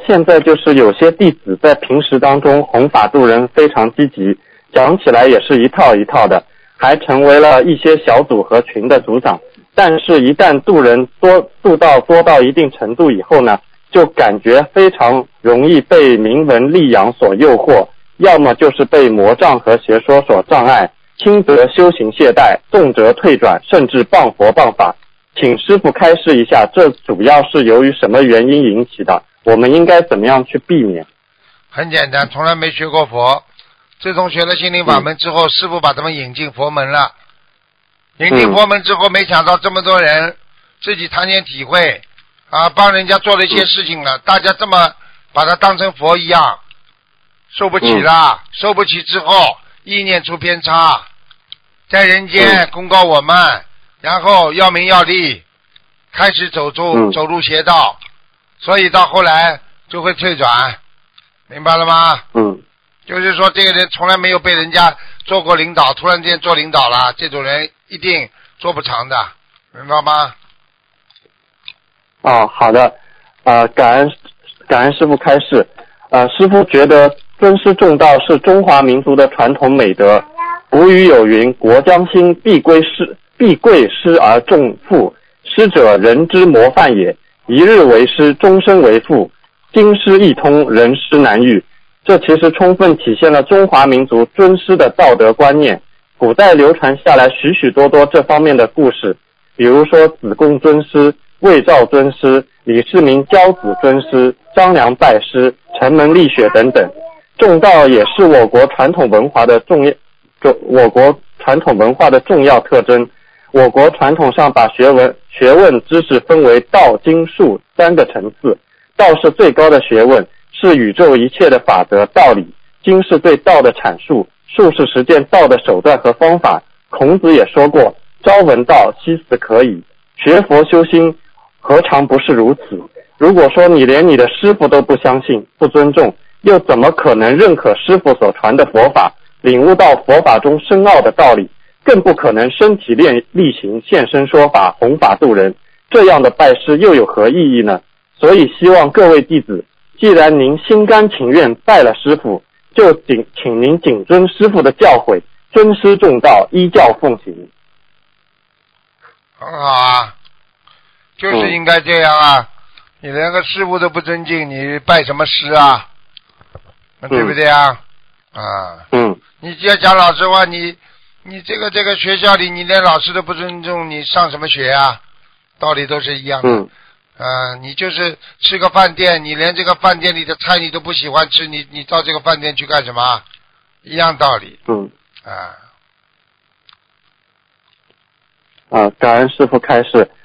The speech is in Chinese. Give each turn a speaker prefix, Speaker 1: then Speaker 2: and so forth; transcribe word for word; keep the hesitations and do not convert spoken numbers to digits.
Speaker 1: 现在就是有些弟子在平时当中弘法度人非常积极，讲起来也是一套一套的，还成为了一些小组和群的组长。但是一旦度人多度到多到一定程度以后呢，就感觉非常容易被名闻利养所诱惑，要么就是被魔障和邪说所障碍，轻则修行懈怠，重则退转，甚至谤佛谤法。请师父开示一下，这主要是由于什么原因引起的？我们应该怎么样去避免？
Speaker 2: 很简单，从来没学过佛，自从学了心灵法门之后，嗯、师父把他们引进佛门了。引进佛门之后，没想到这么多人自己谈点体会啊，帮人家做了一些事情了，嗯、大家这么把他当成佛一样，受不起了，嗯、受不起之后，意念出偏差，在人间公告我们，然后要名要利，开始走出、嗯、走入邪道，所以到后来就会退转，明白了吗？
Speaker 1: 嗯，
Speaker 2: 就是说这个人从来没有被人家做过领导，突然间做领导了，这种人一定做不长的，明白吗？
Speaker 1: 哦，好的，呃，感恩感恩师父开示。呃，师父觉得尊师重道是中华民族的传统美德。古语有云：“国将兴，必归师，必贵师而重父。师者，人之模范也。一日为师，终身为父。经师一通，人师难遇。”这其实充分体现了中华民族尊师的道德观念。古代流传下来许许多多这方面的故事，比如说子贡尊师、魏赵尊师、李世民教子尊师、张良拜师、城门立雪等等。重道也是我国传统文化的重要，我国传统文化的重要特征。我国传统上把学问、学问知识分为道、经、术三个层次。道是最高的学问，是宇宙一切的法则道理；经是对道的阐述，术是实践道的手段和方法。孔子也说过：“朝闻道，夕死可矣。”学佛修心，何尝不是如此？如果说你连你的师父都不相信、不尊重，又怎么可能认可师父所传的佛法，领悟到佛法中深奥的道理？更不可能身体练力行，现身说法，弘法度人。这样的拜师又有何意义呢？所以希望各位弟子，既然您心甘情愿拜了师父，就请请您谨遵师父的教诲，尊师重道，依教奉行。
Speaker 2: 很好啊，就是应该这样啊！嗯、你连个师父都不尊敬，你拜什么师啊？嗯、对不对啊？啊，
Speaker 1: 嗯，
Speaker 2: 你只要讲老实话，你你这个这个学校里，你连老师都不尊重，你上什么学啊？道理都是一样的。
Speaker 1: 嗯。
Speaker 2: 啊，你就是吃个饭店，你连这个饭店里的菜你都不喜欢吃，你你到这个饭店去干什么？一样道理。
Speaker 1: 嗯。
Speaker 2: 啊。
Speaker 1: 啊，感恩师父开示。